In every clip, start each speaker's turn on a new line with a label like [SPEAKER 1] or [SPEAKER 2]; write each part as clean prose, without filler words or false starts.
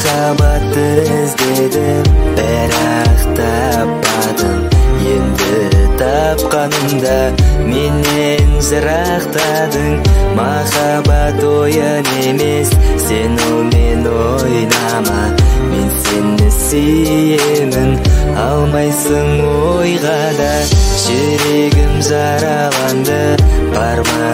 [SPEAKER 1] махаббатты іздедім, бірақ таппадым. Енді тапқанымда менен жырақтадың. Махаббат ойын емес, сен онымен ойнама. Мен сені сүйемін, алмайсың ойға да. Жүрегім жараланды, бар ма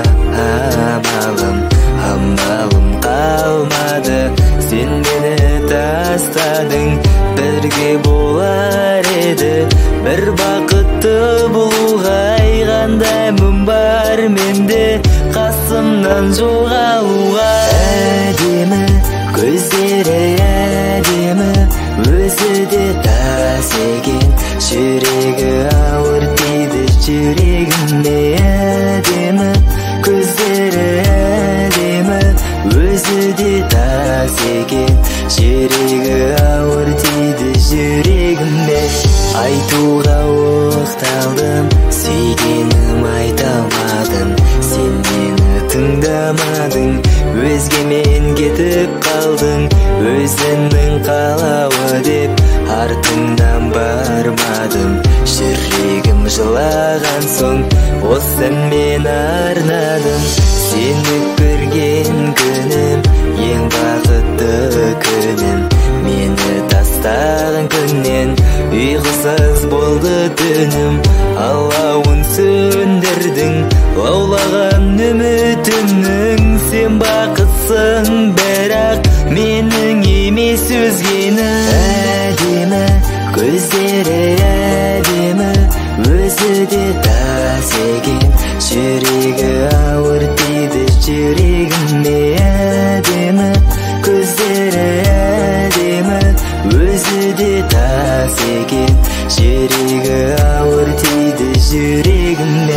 [SPEAKER 1] амалым? Амалым қалмады, сен мені тастадың. Бірге болар еді, бір бақытты болуға. Қандай мұң бар менде, қасымнан жоғалуға. Әдемі көздері, әдемі өзі де тас екен. Жүрегі ауыр тиді жүрегіме. Әдемі көздері, әдемі өзі де тас екен. Жүрегі ауыр тиді жүрегіме. Айтуға оқталдым, сүйгенім айта алмадым. Сен мені тыңдамадың, өзгемен кетіп қалдың. Өзіңнің қалауы деп артыңдан бармадым. Жүрегім жылаған соң осы әнмен арнадым. Сені көрген күнім ең бақытты күнім. Мені тастаған күннен ұйқысыз болды түнім. Алауын сөндірдің, лаулаған үмітімнің. Сен бақытсың, бірақ менің емес өзгенің. Әдемі көздері, әдемі өзі де тас екен. Жүрегі ауыр тиді жүрегіме. Әдемі көздері, әдемі өзі де тас екен. Жүрегі ауыр тиді жүрегіме.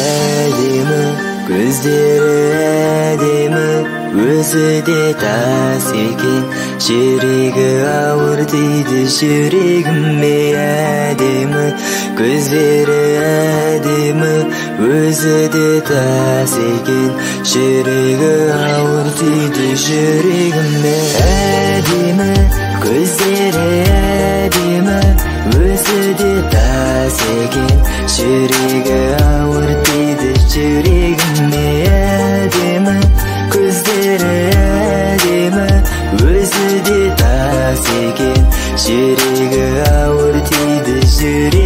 [SPEAKER 1] Әдемі көздері, әдемі өзі де тас екен. Жүрегі ауыр тиді жүрегіме. Әдемі көздері, әдемі өзі де тас екен. Жүрегі ауыр тиді жүрегіме. Әдемі көздері, әдемі өзі де тас екен. Жүрегі ауыр тиді жүрегіме. Әдемі көздері, әдемі өзі де тас екен. Жүрегі ауыр тиді жүрегіме.